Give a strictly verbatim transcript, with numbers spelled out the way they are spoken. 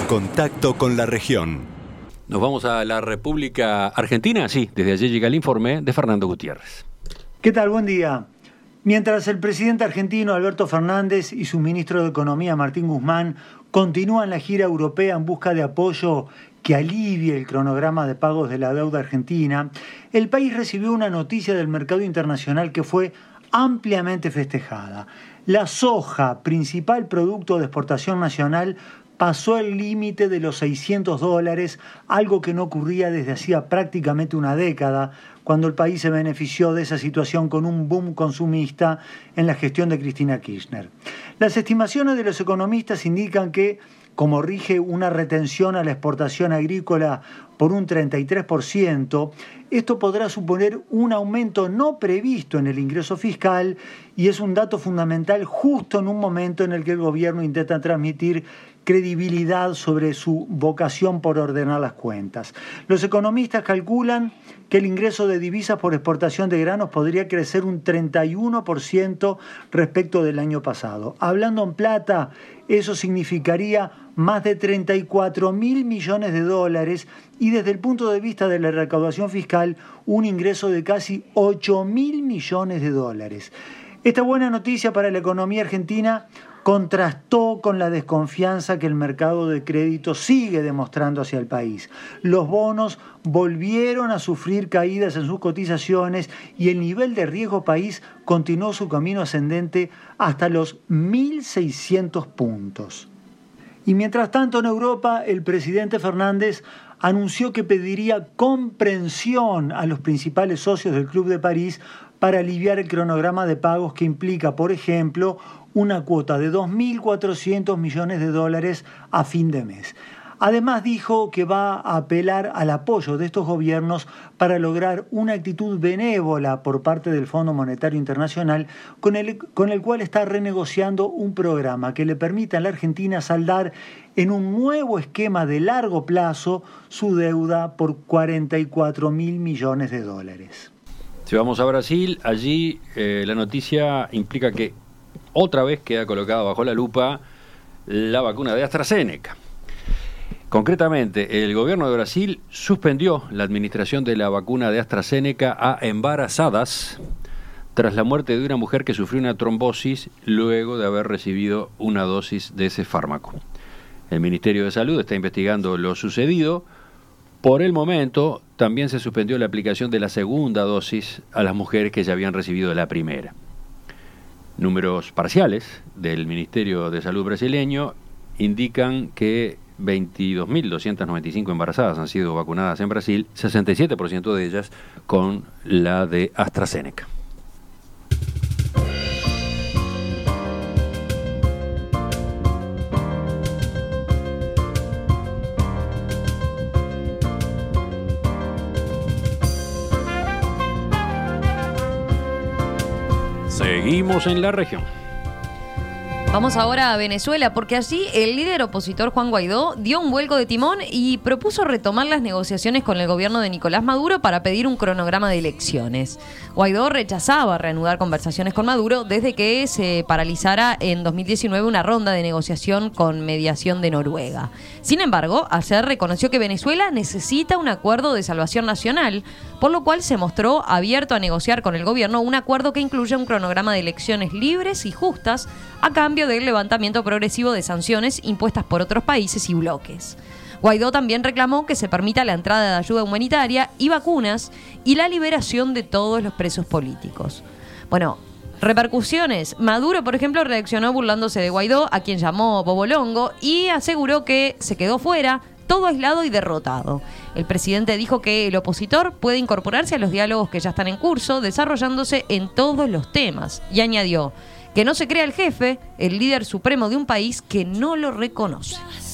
Contacto con la región. Nos vamos a la República Argentina. Sí, desde allí llega el informe de Fernando Gutiérrez. ¿Qué tal? Buen día. Mientras el presidente argentino Alberto Fernández y su ministro de Economía Martín Guzmán continúan la gira europea en busca de apoyo que alivie el cronograma de pagos de la deuda argentina, el país recibió una noticia del mercado internacional que fue ampliamente festejada. La soja, principal producto de exportación nacional, pasó el límite de los seiscientos dólares, algo que no ocurría desde hacía prácticamente una década, cuando el país se benefició de esa situación con un boom consumista en la gestión de Cristina Kirchner. Las estimaciones de los economistas indican que, como rige una retención a la exportación agrícola por un treinta y tres por ciento, esto podrá suponer un aumento no previsto en el ingreso fiscal y es un dato fundamental justo en un momento en el que el gobierno intenta transmitir credibilidad sobre su vocación por ordenar las cuentas. Los economistas calculan que el ingreso de divisas por exportación de granos podría crecer un treinta y uno por ciento respecto del año pasado. Hablando en plata, eso significaría más de treinta y cuatro mil millones de dólares y desde el punto de vista de la recaudación fiscal, un ingreso de casi ocho mil millones de dólares. Esta buena noticia para la economía argentina contrastó con la desconfianza que el mercado de crédito sigue demostrando hacia el país. Los bonos volvieron a sufrir caídas en sus cotizaciones y el nivel de riesgo país continuó su camino ascendente hasta los mil seiscientos puntos. Y mientras tanto en Europa, el presidente Fernández anunció que pediría comprensión a los principales socios del Club de París para aliviar el cronograma de pagos que implica, por ejemplo, una cuota de dos mil cuatrocientos millones de dólares a fin de mes. Además dijo que va a apelar al apoyo de estos gobiernos para lograr una actitud benévola por parte del Fondo Monetario Internacional con el, con el cual está renegociando un programa que le permita a la Argentina saldar en un nuevo esquema de largo plazo su deuda por cuarenta y cuatro mil millones de dólares. Si vamos a Brasil, allí eh, la noticia implica que otra vez queda colocada bajo la lupa la vacuna de AstraZeneca. Concretamente, el gobierno de Brasil suspendió la administración de la vacuna de AstraZeneca a embarazadas tras la muerte de una mujer que sufrió una trombosis luego de haber recibido una dosis de ese fármaco. El Ministerio de Salud está investigando lo sucedido. Por el momento, también se suspendió la aplicación de la segunda dosis a las mujeres que ya habían recibido la primera. Números parciales del Ministerio de Salud brasileño indican que veintidós mil doscientas noventa y cinco embarazadas han sido vacunadas en Brasil, sesenta y siete por ciento de ellas con la de AstraZeneca. Seguimos en la región. Vamos ahora a Venezuela, porque allí el líder opositor Juan Guaidó dio un vuelco de timón y propuso retomar las negociaciones con el gobierno de Nicolás Maduro para pedir un cronograma de elecciones. Guaidó rechazaba reanudar conversaciones con Maduro desde que se paralizara en dos mil diecinueve una ronda de negociación con mediación de Noruega. Sin embargo, ayer reconoció que Venezuela necesita un acuerdo de salvación nacional, por lo cual se mostró abierto a negociar con el gobierno un acuerdo que incluya un cronograma de elecciones libres y justas a cambio del levantamiento progresivo de sanciones impuestas por otros países y bloques. Guaidó también reclamó que se permita la entrada de ayuda humanitaria y vacunas y la liberación de todos los presos políticos. Bueno, repercusiones. Maduro, por ejemplo, reaccionó burlándose de Guaidó, a quien llamó bobolongo, y aseguró que se quedó fuera, todo aislado y derrotado. El presidente dijo que el opositor puede incorporarse a los diálogos que ya están en curso, desarrollándose en todos los temas, y añadió que no se crea el jefe, el líder supremo de un país que no lo reconoce.